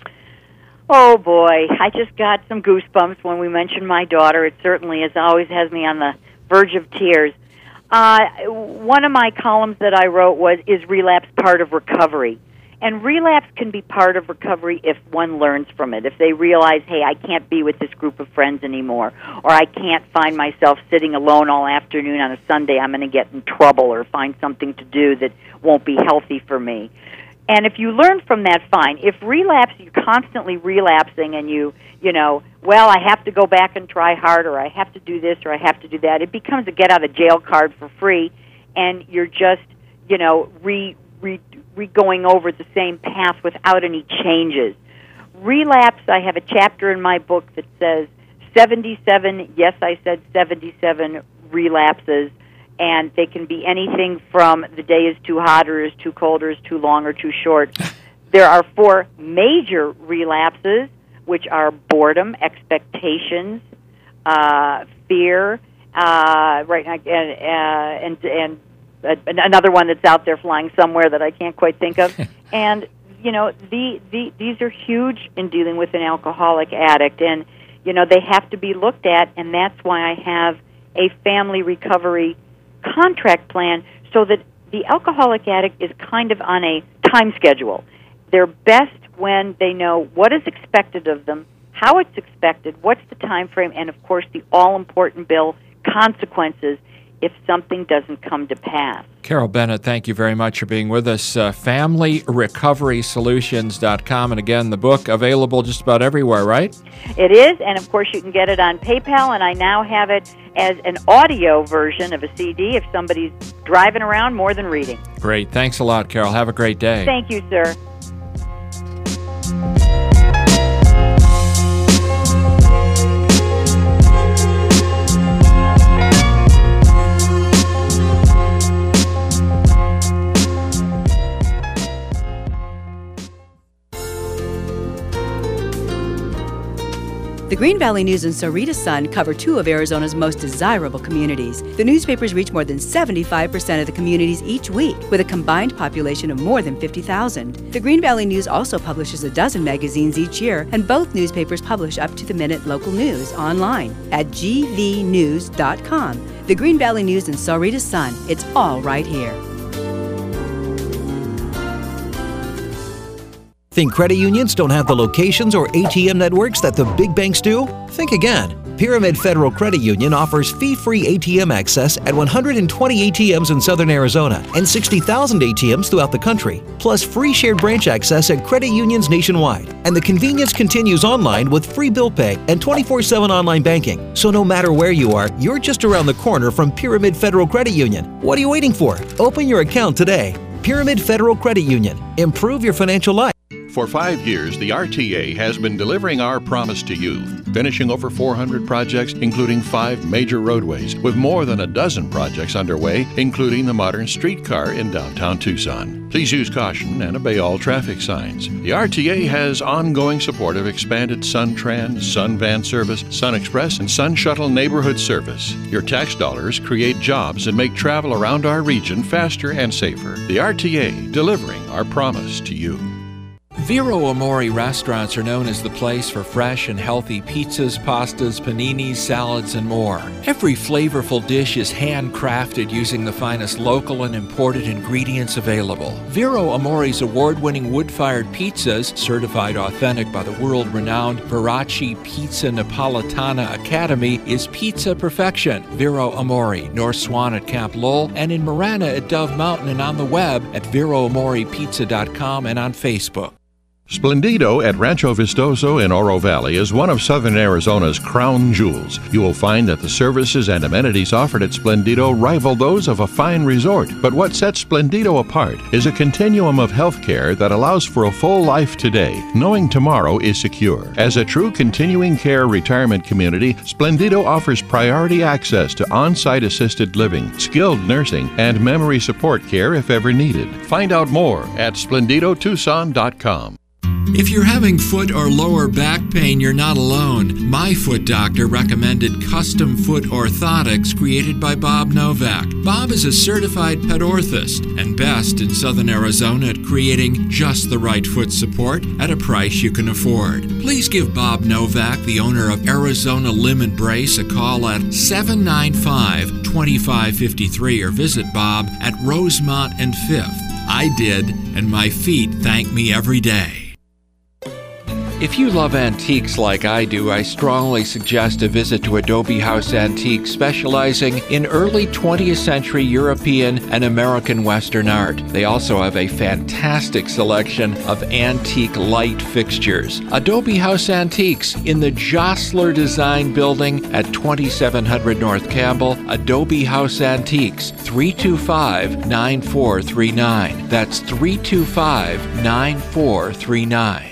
Oh, boy, I just got some goosebumps when we mentioned my daughter. It certainly is, always has me on the verge of tears. Uh, one of my columns that I wrote was, is relapse part of recovery? And relapse can be part of recovery if one learns from it, if they realize, hey, I can't be with this group of friends anymore, or I can't find myself sitting alone all afternoon on a Sunday, I'm going to get in trouble or find something to do that won't be healthy for me. And if you learn from that, fine. If relapse, you're constantly relapsing and you, you know, well, I have to go back and try harder, I have to do this or I have to do that, it becomes a get-out-of-jail card for free, and you're just, you know, re, re, re going over the same path without any changes. Relapse, I have a chapter in my book that says seventy-seven, yes, I said seventy-seven relapses, and they can be anything from the day is too hot or is too cold or is too long or too short. There are four major relapses, which are boredom, expectations, uh, fear, uh, right, and, uh, and, and uh, another one that's out there flying somewhere that I can't quite think of. And, you know, the, the, these are huge in dealing with an alcoholic addict, and, you know, they have to be looked at, and that's why I have a family recovery contract plan, so that the alcoholic addict is kind of on a time schedule. They're best when they know what is expected of them, how it's expected, what's the time frame, and of course the all-important, Bill, consequences if something doesn't come to pass. Carol Bennett, thank you very much for being with us. Uh, family recovery solutions dot com, and again, the book available just about everywhere, right? It is, and of course you can get it on PayPal, and I now have it as an audio version of a C D if somebody's driving around more than reading. Great. Thanks a lot, Carol. Have a great day. Thank you, sir. The Green Valley News and Sarita Sun cover two of Arizona's most desirable communities. The newspapers reach more than seventy-five percent of the communities each week, with a combined population of more than fifty thousand. The Green Valley News also publishes a dozen magazines each year, and both newspapers publish up-to-the-minute local news online at g v news dot com. The Green Valley News and Sarita Sun, it's all right here. Think credit unions don't have the locations or A T M networks that the big banks do? Think again. Pyramid Federal Credit Union offers fee-free A T M access at one hundred twenty A T Ms in southern Arizona and sixty thousand A T Ms throughout the country, plus free shared branch access at credit unions nationwide. And the convenience continues online with free bill pay and twenty-four seven online banking. So no matter where you are, you're just around the corner from Pyramid Federal Credit Union. What are you waiting for? Open your account today. Pyramid Federal Credit Union. Improve your financial life. For five years, the R T A has been delivering our promise to you, finishing over four hundred projects, including five major roadways, with more than a dozen projects underway, including the modern streetcar in downtown Tucson. Please use caution and obey all traffic signs. The R T A has ongoing support of expanded SunTrans, Sun Van Service, Sun Express, and Sun Shuttle neighborhood service. Your tax dollars create jobs and make travel around our region faster and safer. The R T A, delivering our promise to you. Vero Amore restaurants are known as the place for fresh and healthy pizzas, pastas, paninis, salads, and more. Every flavorful dish is handcrafted using the finest local and imported ingredients available. Vero Amore's award-winning wood-fired pizzas, certified authentic by the world-renowned Veracci Pizza Napolitana Academy, is pizza perfection. Vero Amore, North Swan at Camp Lowell, and in Marana at Dove Mountain, and on the web at vero amore pizza dot com and on Facebook. Splendido at Rancho Vistoso in Oro Valley is one of southern Arizona's crown jewels. You will find that the services and amenities offered at Splendido rival those of a fine resort. But what sets Splendido apart is a continuum of health care that allows for a full life today, knowing tomorrow is secure. As a true continuing care retirement community, Splendido offers priority access to on-site assisted living, skilled nursing, and memory support care if ever needed. Find out more at splendido tucson dot com. If you're having foot or lower back pain, you're not alone. My Foot Doctor recommended custom foot orthotics created by Bob Novak. Bob is a certified pet orthist and best in southern Arizona at creating just the right foot support at a price you can afford. Please give Bob Novak, the owner of Arizona Limb and Brace, a call at seven nine five, two five five three or visit Bob at Rosemont and Fifth. I did, and my feet thank me every day. If you love antiques like I do, I strongly suggest a visit to Adobe House Antiques, specializing in early twentieth century European and American Western art. They also have a fantastic selection of antique light fixtures. Adobe House Antiques in the Jostler Design Building at twenty-seven hundred North Campbell. Adobe House Antiques, three two five, nine four three nine. That's three two five, nine four three nine.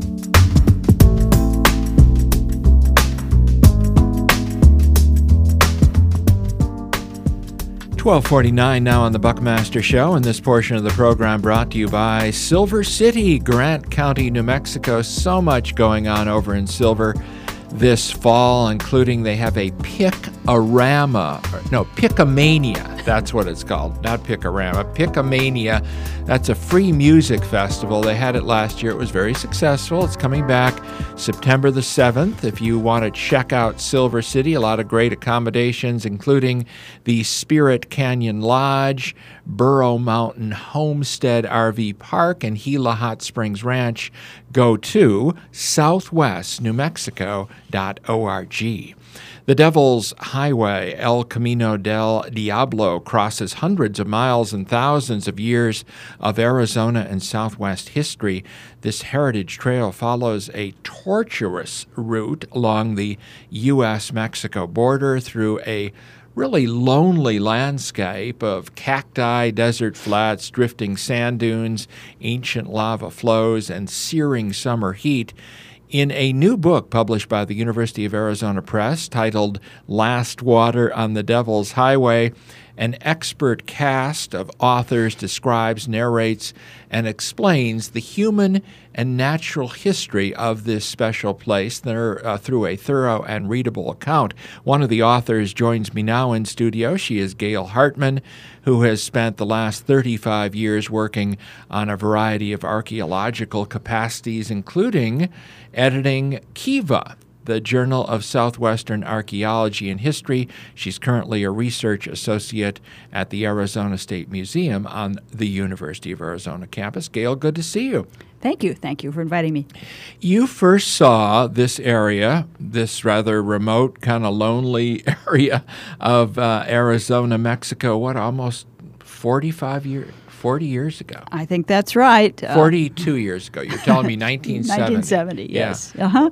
twelve forty-nine now on the Buckmaster Show, and this portion of the program brought to you by Silver City, Grant County, New Mexico. So much going on over in Silver this fall, including they have a Pick-A-Rama, or, no, Pick-A-Mania. That's what it's called, not Pick-A-Rama. Pick-A-Mania. That's a free music festival. They had it last year. It was very successful. It's coming back September the seventh. If you want to check out Silver City, a lot of great accommodations, including the Spirit Canyon Lodge, Burrow Mountain Homestead R V Park, and Gila Hot Springs Ranch. Go to southwest new mexico dot org. The Devil's Highway, El Camino del Diablo, crosses hundreds of miles and thousands of years of Arizona and Southwest history. This heritage trail follows a tortuous route along the U S Mexico border through a really lonely landscape of cacti, desert flats, drifting sand dunes, ancient lava flows, and searing summer heat. In a new book published by the University of Arizona Press titled Last Water on the Devil's Highway, an expert cast of authors describes, narrates, and explains the human and natural history of this special place there, uh, through a thorough and readable account. One of the authors joins me now in studio. She is Gail Hartman, who has spent the last thirty-five years working on a variety of archaeological capacities, including editing Kiva, the Journal of Southwestern Archaeology and History. She's currently a research associate at the Arizona State Museum on the University of Arizona campus. Gail, good to see you. Thank you. Thank you for inviting me. You first saw this area, this rather remote, kind of lonely area of uh, Arizona, Mexico, what, almost forty-five years? forty years ago. I think that's right. Uh, forty-two years ago. You're telling me nineteen seventy. nineteen seventy, yes. Yeah. Uh-huh.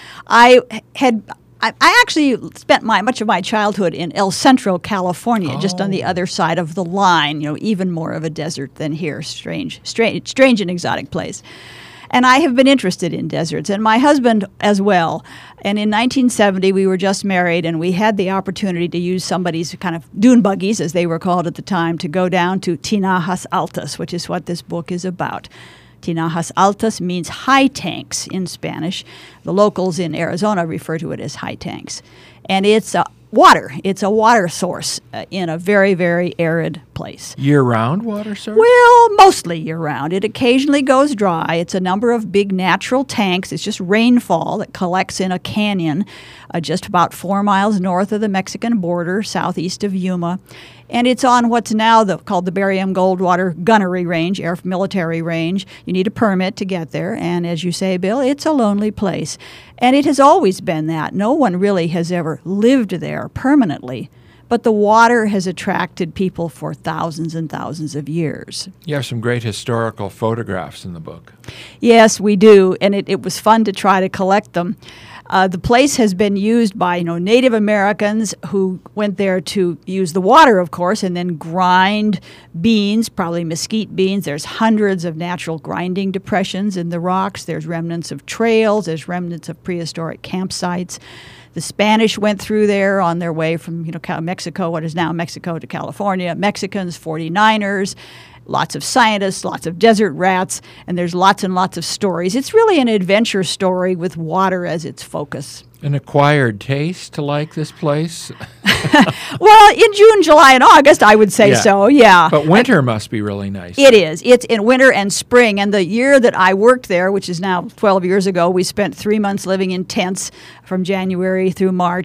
I had I, I actually spent my much of my childhood in El Centro, California, oh. just on the other side of the line, you know, even more of a desert than here. Strange, strange, strange and exotic place. And I have been interested in deserts, and my husband as well. And in nineteen seventy, we were just married, and we had the opportunity to use somebody's kind of dune buggies, as they were called at the time, to go down to Tinajas Altas, which is what this book is about. Tinajas Altas means high tanks in Spanish. The locals in Arizona refer to it as high tanks. And it's a water. It's a water source uh, in a very, very arid place. Year-round water source? Well, mostly year-round. It occasionally goes dry. It's a number of big natural tanks. It's just rainfall that collects in a canyon uh, just about four miles north of the Mexican border, southeast of Yuma. And it's on what's now the, called the Barium Goldwater Gunnery Range, Air Military Range. You need a permit to get there. And as you say, Bill, it's a lonely place. And it has always been that. No one really has ever lived there permanently. But the water has attracted people for thousands and thousands of years. You have some great historical photographs in the book. Yes, we do. And it, it was fun to try to collect them. Uh, the place has been used by, you know, Native Americans who went there to use the water, of course, and then grind beans, probably mesquite beans. There's hundreds of natural grinding depressions in the rocks. There's remnants of trails. There's remnants of prehistoric campsites. The Spanish went through there on their way from, you know, Mexico, what is now Mexico, to California. Mexicans, forty-niners. Lots of scientists, lots of desert rats, and there's lots and lots of stories. It's really an adventure story with water as its focus. An acquired taste to like this place? Well, in June, July, and August, I would say yeah. so, yeah. But winter must be really nice. It is. It's in winter and spring. And the year that I worked there, which is now twelve years ago, we spent three months living in tents from January through March.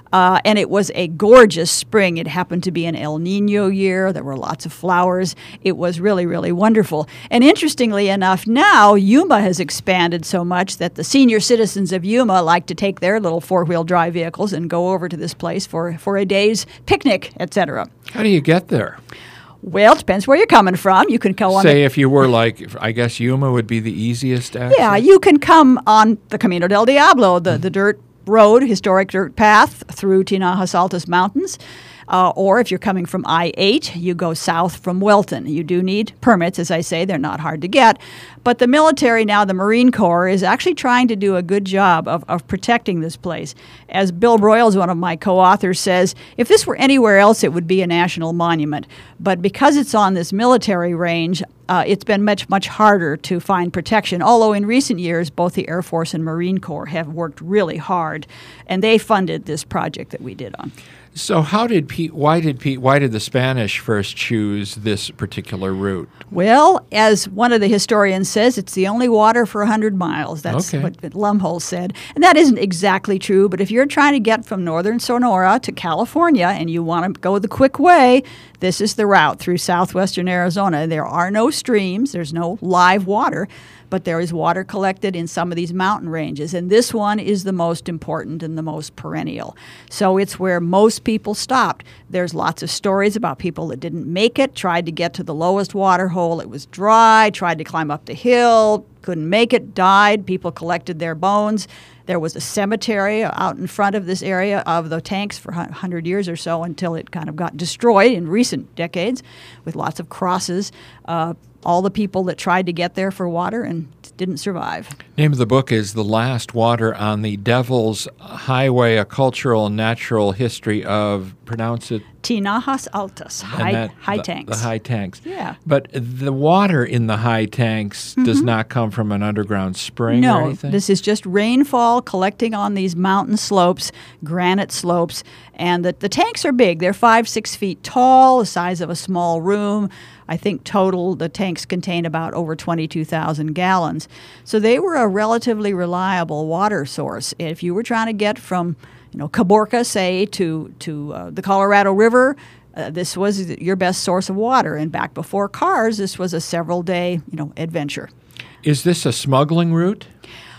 Uh, and it was a gorgeous spring. It happened to be an El Nino year. There were lots of flowers. It was really, really wonderful. And interestingly enough, now Yuma has expanded so much that the senior citizens of Yuma like to take their little four-wheel drive vehicles and go over to this place for, for a day's picnic, et cetera. How do you get there? Well, it depends where you're coming from. You can go on. Say the, if you were like, I guess Yuma would be the easiest access? Yeah, you can come on the Camino del Diablo, the, the dirt road, historic dirt path through Tinajas Altas Mountains. Uh, or if you're coming from I eight, you go south from Welton. You do need permits, as I say. They're not hard to get. But the military now, the Marine Corps, is actually trying to do a good job of, of protecting this place. As Bill Broyles, one of my co-authors, says, if this were anywhere else, it would be a national monument. But because it's on this military range, uh, it's been much, much harder to find protection. Although in recent years, both the Air Force and Marine Corps have worked really hard, and they funded this project that we did on. So how did Pete, why did Pete, why did the Spanish first choose this particular route? Well, as one of the historians says, it's the only water for one hundred miles. That's okay. what Lumholtz said. And that isn't exactly true, but if you're trying to get from northern Sonora to California and you want to go the quick way, this is the route through southwestern Arizona. There are no streams. There's no live water. But there is water collected in some of these mountain ranges, and this one is the most important and the most perennial. So it's where most people stopped. There's lots of stories about people that didn't make it, tried to get to the lowest water hole. It was dry, tried to climb up the hill, couldn't make it, died. People collected their bones. There was a cemetery out in front of this area of the tanks for one hundred years or so until it kind of got destroyed in recent decades with lots of crosses. Uh, all the people that tried to get there for water and didn't survive. Name of the book is The Last Water on the Devil's Highway, A Cultural and Natural History of, pronounce it? Tinajas Altas, high, that, high the, tanks. The high tanks. Yeah. But the water in the high tanks mm-hmm. does not come from an underground spring no, or anything? No, this is just rainfall collecting on these mountain slopes, granite slopes, and the, the tanks are big. They're five, six feet tall, the size of a small room. I think total the tanks contain about over twenty-two thousand gallons. So they were a relatively reliable water source. If you were trying to get from, you know, Caborca, say, to, to uh, the Colorado River, uh, this was your best source of water. And back before cars, this was a several-day, you know, adventure. Is this a smuggling route?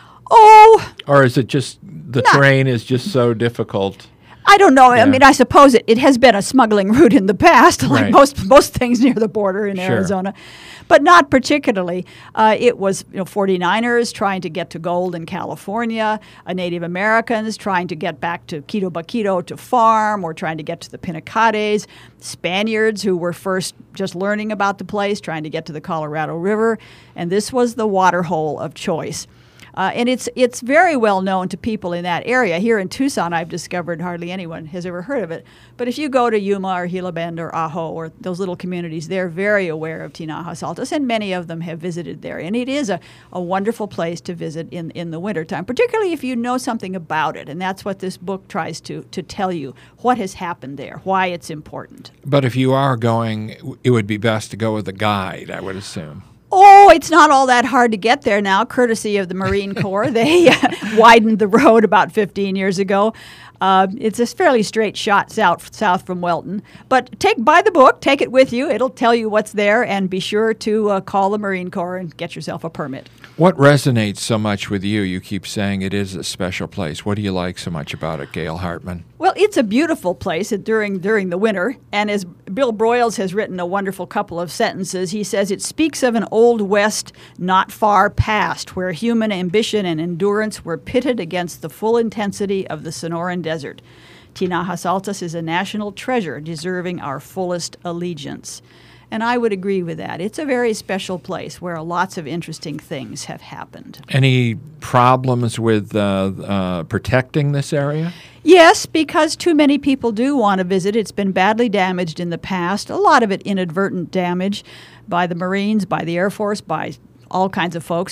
Oh! Or is it just the not, terrain is just so difficult? I don't know. Yeah. I mean, I suppose it, it has been a smuggling route in the past, like right. most most things near the border in sure. Arizona, but not particularly. Uh, it was you know forty-niners trying to get to gold in California, uh, Native Americans trying to get back to Quito Baquito to farm, or trying to get to the Pinacades, Spaniards who were first just learning about the place, trying to get to the Colorado River, and this was the water hole of choice. Uh, and it's it's very well known to people in that area. Here in Tucson, I've discovered hardly anyone has ever heard of it. But if you go to Yuma or Gila Bend or Ajo or those little communities, they're very aware of Tinajas Altas, and many of them have visited there. And it is a, a wonderful place to visit in, in the wintertime, particularly if you know something about it. And that's what this book tries to, to tell you, what has happened there, why it's important. But if you are going, it would be best to go with a guide, I would assume. Oh, it's not all that hard to get there now, courtesy of the Marine Corps. They widened the road about fifteen years ago. Uh, it's a fairly straight shot south south from Welton. But take buy the book, take it with you. It'll tell you what's there, and be sure to uh, call the Marine Corps and get yourself a permit. What resonates so much with you? You keep saying it is a special place. What do you like so much about it, Gail Hartman? Well, it's a beautiful place during during the winter, and as Bill Broyles has written a wonderful couple of sentences, he says it speaks of an old west not far past where human ambition and endurance were pitted against the full intensity of the Sonoran Desert. Tinajas Altas is a national treasure deserving our fullest allegiance. And I would agree with that. It's a very special place where lots of interesting things have happened. Any problems with uh, uh, protecting this area? Yes, because too many people do want to visit. It's been badly damaged in the past, a lot of it inadvertent damage by the Marines, by the Air Force, by all kinds of folks.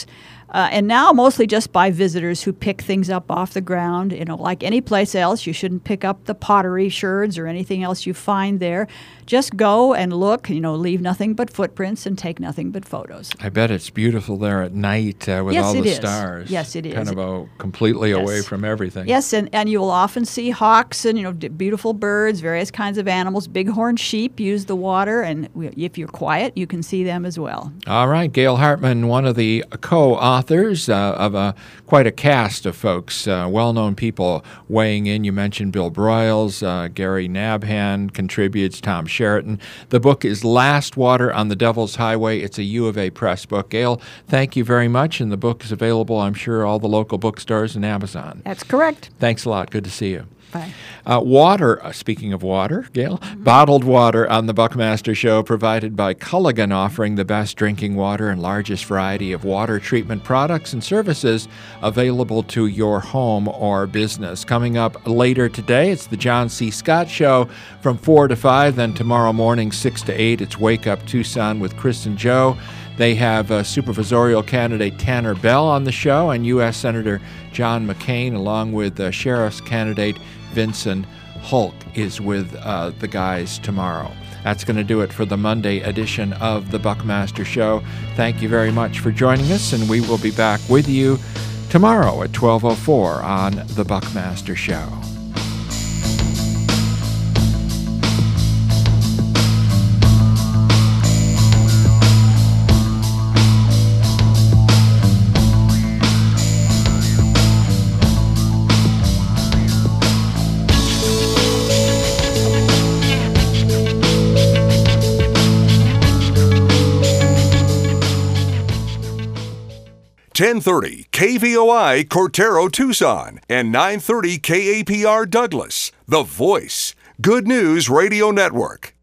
Uh, and now mostly just by visitors who pick things up off the ground. You know, like any place else, you shouldn't pick up the pottery sherds or anything else you find there. Just go and look, you know, leave nothing but footprints and take nothing but photos. I bet it's beautiful there at night uh, with yes, all it the is. stars. Yes, it is. Kind of a, completely Yes. away from everything. Yes, and, and you will often see hawks and, you know, d- beautiful birds, various kinds of animals. Bighorn sheep use the water, and w- if you're quiet, you can see them as well. All right, Gail Hartman, one of the co-authors uh, of a quite a cast of folks, uh, well-known people weighing in. You mentioned Bill Broyles, uh, Gary Nabhan contributes, Tom Sheraton. The book is Last Water on the Devil's Highway. It's a U of A Press book. Gail, thank you very much, and the book is available, I'm sure, all the local bookstores and Amazon. That's correct. Thanks a lot. Good to see you. Bye. Uh, water, uh, speaking of water, Gail, mm-hmm. bottled water on the Buckmaster Show provided by Culligan, offering the best drinking water and largest variety of water treatment products and services available to your home or business. Coming up later today, it's the John C. Scott Show from four to five. Then tomorrow morning, six to eight, it's Wake Up Tucson with Chris and Joe. They have uh, supervisorial candidate Tanner Bell on the show and U S Senator John McCain, along with uh, Sheriff's candidate Vincent Hulk is with uh, the guys tomorrow. That's going to do it for the Monday edition of the Buckmaster Show. Thank you very much for joining us, and we will be back with you tomorrow at twelve oh four on the Buckmaster Show. ten thirty K V O I Cortero Tucson and nine thirty K A P R Douglas, The Voice, Good News Radio Network.